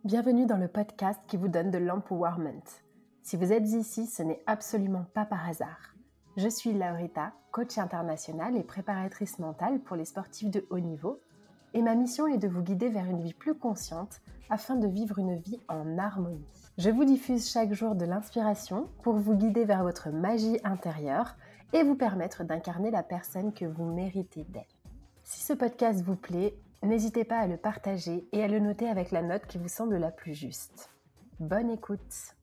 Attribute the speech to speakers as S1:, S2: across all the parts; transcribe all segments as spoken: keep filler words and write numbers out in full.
S1: Bienvenue dans le podcast qui vous donne de l'empowerment. Si vous êtes ici, ce n'est absolument pas par hasard. Je suis Laurita, coach internationale et préparatrice mentale pour les sportifs de haut niveau, et ma mission est de vous guider vers une vie plus consciente afin de vivre une vie en harmonie. Je vous diffuse chaque jour de l'inspiration pour vous guider vers votre magie intérieure et vous permettre d'incarner la personne que vous méritez d'être. Si ce podcast vous plaît, n'hésitez pas à le partager et à le noter avec la note qui vous semble la plus juste. Bonne écoute!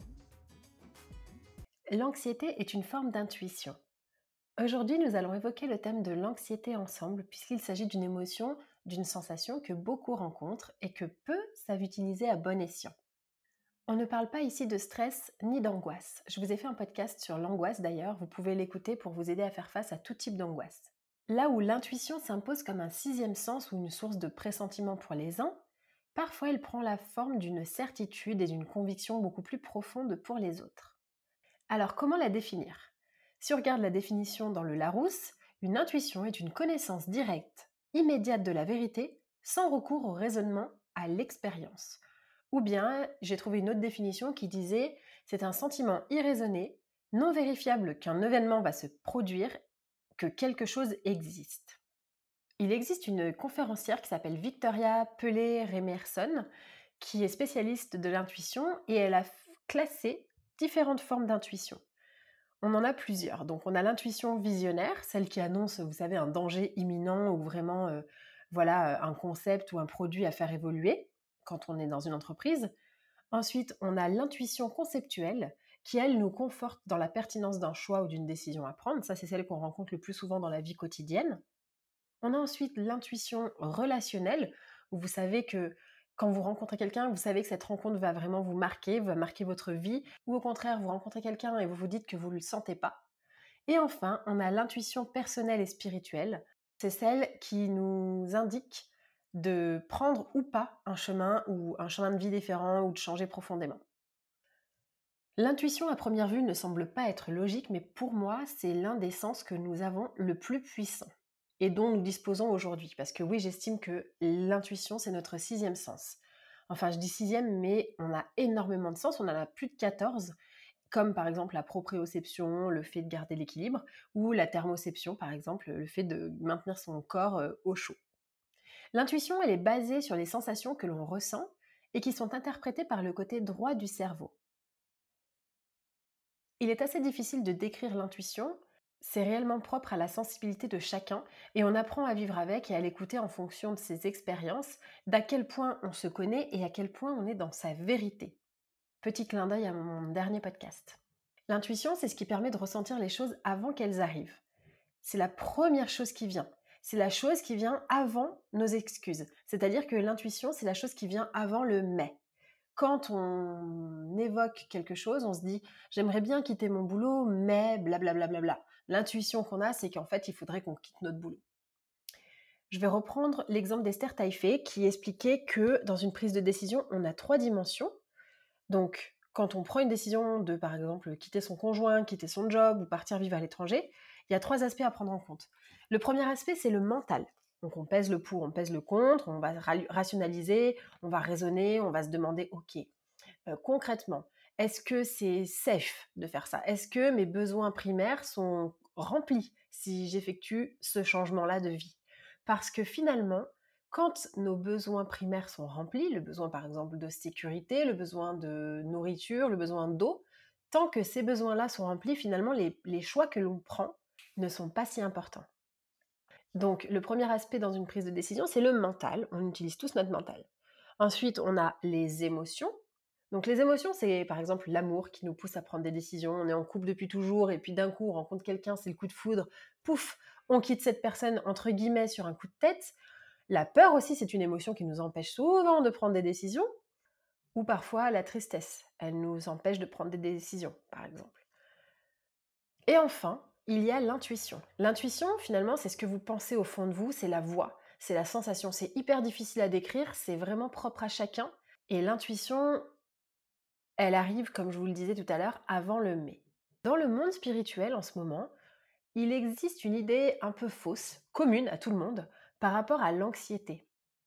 S1: L'anxiété est une forme d'intuition. Aujourd'hui, nous allons évoquer le thème de l'anxiété ensemble puisqu'il s'agit d'une émotion, d'une sensation que beaucoup rencontrent et que peu savent utiliser à bon escient. On ne parle pas ici de stress ni d'angoisse. Je vous ai fait un podcast sur l'angoisse d'ailleurs, vous pouvez l'écouter pour vous aider à faire face à tout type d'angoisse. Là où l'intuition s'impose comme un sixième sens ou une source de pressentiment pour les uns, parfois elle prend la forme d'une certitude et d'une conviction beaucoup plus profonde pour les autres. Alors comment la définir ? Si on regarde la définition dans le Larousse, une intuition est une connaissance directe, immédiate de la vérité, sans recours au raisonnement, à l'expérience. Ou bien, j'ai trouvé une autre définition qui disait « c'est un sentiment irraisonné, non vérifiable qu'un événement va se produire, que quelque chose existe ». Il existe une conférencière qui s'appelle Victoria Pelé-Remerson, qui est spécialiste de l'intuition et elle a classé différentes formes d'intuition. On en a plusieurs. Donc on a l'intuition visionnaire, celle qui annonce, vous savez, un danger imminent ou vraiment euh, voilà, un concept ou un produit à faire évoluer quand on est dans une entreprise. Ensuite, on a l'intuition conceptuelle qui, elle, nous conforte dans la pertinence d'un choix ou d'une décision à prendre. Ça, c'est celle qu'on rencontre le plus souvent dans la vie quotidienne. On a ensuite l'intuition relationnelle, où vous savez que quand vous rencontrez quelqu'un, vous savez que cette rencontre va vraiment vous marquer, va marquer votre vie, ou au contraire, vous rencontrez quelqu'un et vous vous dites que vous ne le sentez pas. Et enfin, on a l'intuition personnelle et spirituelle. C'est celle qui nous indique de prendre ou pas un chemin ou un chemin de vie différent ou de changer profondément. L'intuition à première vue ne semble pas être logique, mais pour moi, c'est l'un des sens que nous avons le plus puissant et dont nous disposons aujourd'hui. Parce que oui, j'estime que l'intuition, c'est notre sixième sens. Enfin, je dis sixième, mais on a énormément de sens, on en a plus de quatorze, comme par exemple la proprioception, le fait de garder l'équilibre, ou la thermoception, par exemple, le fait de maintenir son corps au chaud. L'intuition, elle est basée sur les sensations que l'on ressent et qui sont interprétées par le côté droit du cerveau. Il est assez difficile de décrire l'intuition, c'est réellement propre à la sensibilité de chacun et on apprend à vivre avec et à l'écouter en fonction de ses expériences, d'à quel point on se connaît et à quel point on est dans sa vérité. Petit clin d'œil à mon dernier podcast. L'intuition, c'est ce qui permet de ressentir les choses avant qu'elles arrivent. C'est la première chose qui vient. C'est la chose qui vient avant nos excuses. C'est-à-dire que l'intuition, c'est la chose qui vient avant le « mais ». Quand on évoque quelque chose, on se dit « j'aimerais bien quitter mon boulot, mais blablabla ». Bla bla bla. L'intuition qu'on a, c'est qu'en fait, il faudrait qu'on quitte notre boulot. Je vais reprendre l'exemple d'Esther Taïfé qui expliquait que dans une prise de décision, on a trois dimensions. Donc, quand on prend une décision de, par exemple, quitter son conjoint, quitter son job ou partir vivre à l'étranger, il y a trois aspects à prendre en compte. Le premier aspect, c'est le mental. Donc, on pèse le pour, on pèse le contre, on va rationaliser, on va raisonner, on va se demander, ok, euh, concrètement, est-ce que c'est safe de faire ça ? Est-ce que mes besoins primaires sont remplis si j'effectue ce changement-là de vie ? Parce que finalement, quand nos besoins primaires sont remplis, le besoin par exemple de sécurité, le besoin de nourriture, le besoin d'eau, tant que ces besoins-là sont remplis, finalement, les, les choix que l'on prend ne sont pas si importants. Donc, le premier aspect dans une prise de décision, c'est le mental. On utilise tous notre mental. Ensuite, on a les émotions. Donc, les émotions, c'est par exemple l'amour qui nous pousse à prendre des décisions. On est en couple depuis toujours et puis d'un coup, on rencontre quelqu'un, c'est le coup de foudre. Pouf, on quitte cette personne, entre guillemets, sur un coup de tête. La peur aussi, c'est une émotion qui nous empêche souvent de prendre des décisions. Ou parfois, la tristesse. Elle nous empêche de prendre des décisions, par exemple. Et enfin, il y a l'intuition. L'intuition, finalement, c'est ce que vous pensez au fond de vous, c'est la voix, c'est la sensation. C'est hyper difficile à décrire, c'est vraiment propre à chacun. Et l'intuition, elle arrive, comme je vous le disais tout à l'heure, avant le « mais ». Dans le monde spirituel, en ce moment, il existe une idée un peu fausse, commune à tout le monde, par rapport à l'anxiété.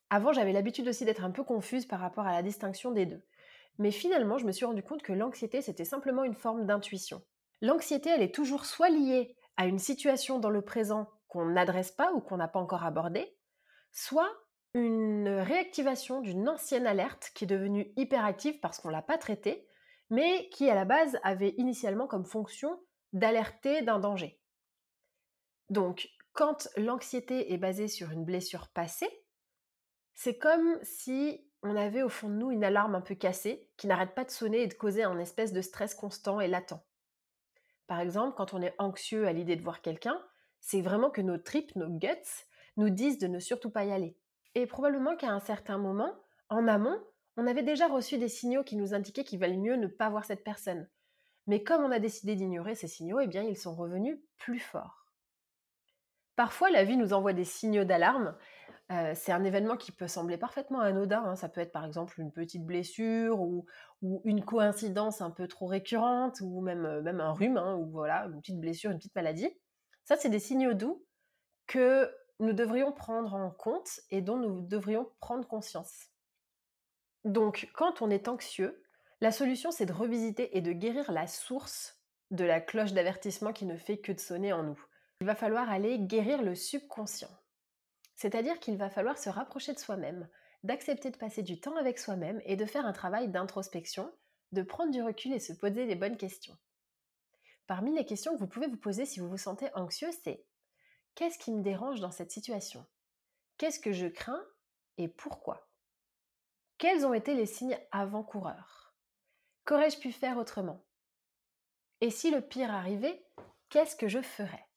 S1: Avant, j'avais l'habitude aussi d'être un peu confuse par rapport à la distinction des deux. Mais finalement, je me suis rendu compte que l'anxiété, c'était simplement une forme d'intuition. L'anxiété, elle est toujours soit liée à une situation dans le présent qu'on n'adresse pas ou qu'on n'a pas encore abordée, soit une réactivation d'une ancienne alerte qui est devenue hyperactive parce qu'on ne l'a pas traitée, mais qui à la base avait initialement comme fonction d'alerter d'un danger. Donc, quand l'anxiété est basée sur une blessure passée, c'est comme si on avait au fond de nous une alarme un peu cassée qui n'arrête pas de sonner et de causer un espèce de stress constant et latent. Par exemple, quand on est anxieux à l'idée de voir quelqu'un, c'est vraiment que nos tripes, nos guts, nous disent de ne surtout pas y aller. Et probablement qu'à un certain moment, en amont, on avait déjà reçu des signaux qui nous indiquaient qu'il valait mieux ne pas voir cette personne. Mais comme on a décidé d'ignorer ces signaux, eh bien, ils sont revenus plus forts. Parfois, la vie nous envoie des signaux d'alarme. Euh, c'est un événement qui peut sembler parfaitement anodin, hein. Ça peut être par exemple une petite blessure ou, ou une coïncidence un peu trop récurrente ou même, euh, même un rhume, hein, ou voilà, une petite blessure, une petite maladie. Ça, c'est des signaux doux que nous devrions prendre en compte et dont nous devrions prendre conscience. Donc, quand on est anxieux, la solution, c'est de revisiter et de guérir la source de la cloche d'avertissement qui ne fait que de sonner en nous. Il va falloir aller guérir le subconscient. C'est-à-dire qu'il va falloir se rapprocher de soi-même, d'accepter de passer du temps avec soi-même et de faire un travail d'introspection, de prendre du recul et se poser les bonnes questions. Parmi les questions que vous pouvez vous poser si vous vous sentez anxieux, c'est: qu'est-ce qui me dérange dans cette situation? Qu'est-ce que je crains et pourquoi? Quels ont été les signes avant-coureurs? Qu'aurais-je pu faire autrement? Et si le pire arrivait, qu'est-ce que je ferais?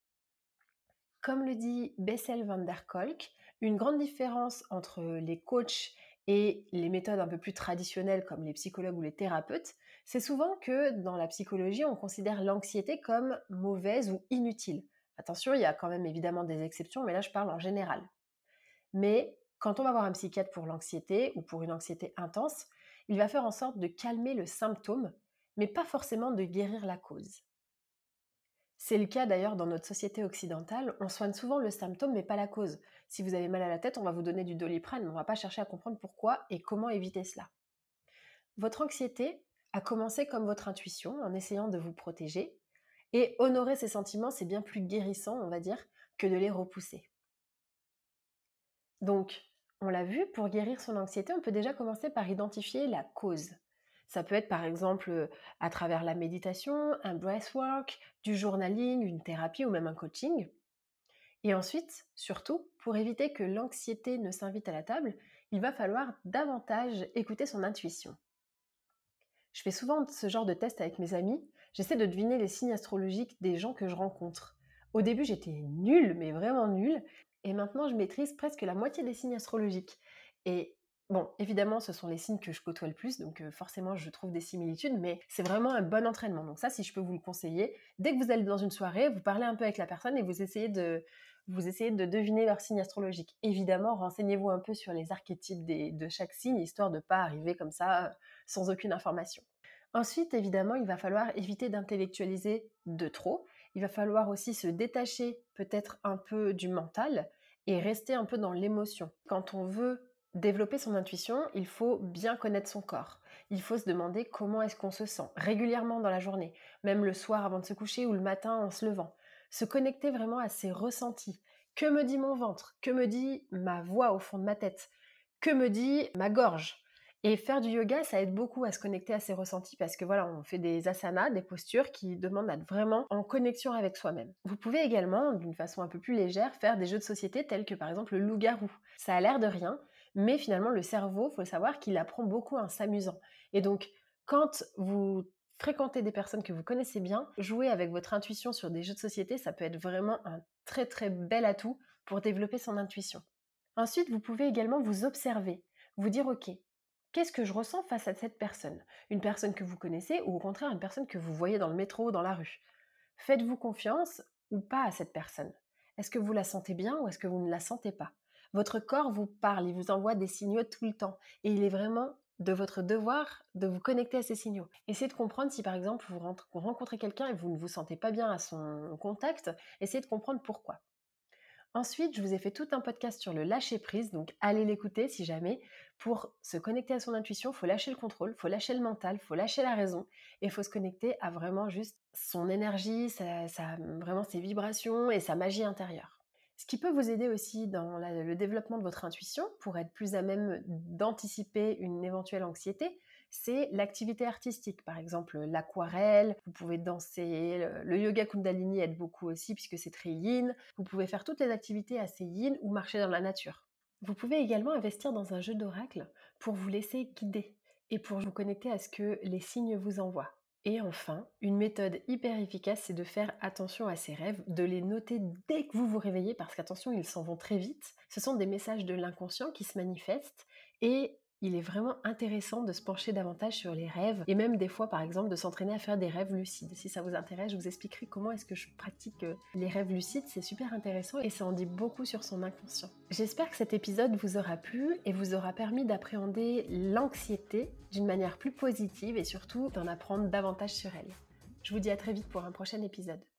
S1: Comme le dit Bessel van der Kolk, une grande différence entre les coachs et les méthodes un peu plus traditionnelles comme les psychologues ou les thérapeutes, c'est souvent que dans la psychologie, on considère l'anxiété comme mauvaise ou inutile. Attention, il y a quand même évidemment des exceptions, mais là je parle en général. Mais quand on va voir un psychiatre pour l'anxiété ou pour une anxiété intense, il va faire en sorte de calmer le symptôme, mais pas forcément de guérir la cause. C'est le cas d'ailleurs dans notre société occidentale, on soigne souvent le symptôme mais pas la cause. Si vous avez mal à la tête, on va vous donner du Doliprane, mais on ne va pas chercher à comprendre pourquoi et comment éviter cela. Votre anxiété a commencé comme votre intuition, en essayant de vous protéger, et honorer ces sentiments, c'est bien plus guérissant, on va dire, que de les repousser. Donc, on l'a vu, pour guérir son anxiété, on peut déjà commencer par identifier la cause. Ça peut être par exemple à travers la méditation, un breathwork, du journaling, une thérapie ou même un coaching. Et ensuite, surtout, pour éviter que l'anxiété ne s'invite à la table, il va falloir davantage écouter son intuition. Je fais souvent ce genre de test avec mes amis. J'essaie de deviner les signes astrologiques des gens que je rencontre. Au début, j'étais nulle, mais vraiment nulle. Et maintenant, je maîtrise presque la moitié des signes astrologiques. Et bon, évidemment, ce sont les signes que je côtoie le plus, donc euh, forcément, je trouve des similitudes, mais c'est vraiment un bon entraînement. Donc ça, si je peux vous le conseiller, dès que vous allez dans une soirée, vous parlez un peu avec la personne et vous essayez de, vous essayez de deviner leur signe astrologique. Évidemment, renseignez-vous un peu sur les archétypes des- de chaque signe, histoire de ne pas arriver comme ça, euh, sans aucune information. Ensuite, évidemment, il va falloir éviter d'intellectualiser de trop. Il va falloir aussi se détacher peut-être un peu du mental et rester un peu dans l'émotion. Quand on veut développer son intuition, il faut bien connaître son corps. Il faut se demander comment est-ce qu'on se sent régulièrement dans la journée, même le soir avant de se coucher ou le matin en se levant. Se connecter vraiment à ses ressentis. Que me dit mon ventre? Que me dit ma voix au fond de ma tête? Que me dit ma gorge? Et faire du yoga, ça aide beaucoup à se connecter à ses ressentis parce que voilà, on fait des asanas, des postures qui demandent d'être vraiment en connexion avec soi-même. Vous pouvez également, d'une façon un peu plus légère, faire des jeux de société tels que par exemple le loup-garou. Ça a l'air de rien, mais finalement le cerveau, il faut savoir qu'il apprend beaucoup en s'amusant. Et donc, quand vous fréquentez des personnes que vous connaissez bien, jouer avec votre intuition sur des jeux de société, ça peut être vraiment un très très bel atout pour développer son intuition. Ensuite, vous pouvez également vous observer, vous dire ok, qu'est-ce que je ressens face à cette personne? Une personne que vous connaissez ou au contraire une personne que vous voyez dans le métro ou dans la rue? Faites-vous confiance ou pas à cette personne? Est-ce que vous la sentez bien ou est-ce que vous ne la sentez pas? Votre corps vous parle, il vous envoie des signaux tout le temps et il est vraiment de votre devoir de vous connecter à ces signaux. Essayez de comprendre si par exemple vous rencontrez quelqu'un et vous ne vous sentez pas bien à son contact, essayez de comprendre pourquoi. Ensuite, je vous ai fait tout un podcast sur le lâcher-prise, donc allez l'écouter si jamais. Pour se connecter à son intuition, il faut lâcher le contrôle, il faut lâcher le mental, il faut lâcher la raison et il faut se connecter à vraiment juste son énergie, sa, sa- vraiment ses vibrations et sa magie intérieure. Ce qui peut vous aider aussi dans la- le développement de votre intuition pour être plus à même d'anticiper une éventuelle anxiété, c'est l'activité artistique. Par exemple, l'aquarelle, vous pouvez danser, le, le yoga Kundalini aide beaucoup aussi puisque c'est très yin. Vous pouvez faire toutes les activités assez yin ou marcher dans la nature. Vous pouvez également investir dans un jeu d'oracle pour vous laisser guider et pour vous connecter à ce que les signes vous envoient. Et enfin, une méthode hyper efficace, c'est de faire attention à ces rêves, de les noter dès que vous vous réveillez, parce qu'attention, ils s'en vont très vite. Ce sont des messages de l'inconscient qui se manifestent et il est vraiment intéressant de se pencher davantage sur les rêves et même des fois, par exemple, de s'entraîner à faire des rêves lucides. Si ça vous intéresse, je vous expliquerai comment est-ce que je pratique les rêves lucides. C'est super intéressant et ça en dit beaucoup sur son inconscient. J'espère que cet épisode vous aura plu et vous aura permis d'appréhender l'anxiété d'une manière plus positive et surtout d'en apprendre davantage sur elle. Je vous dis à très vite pour un prochain épisode.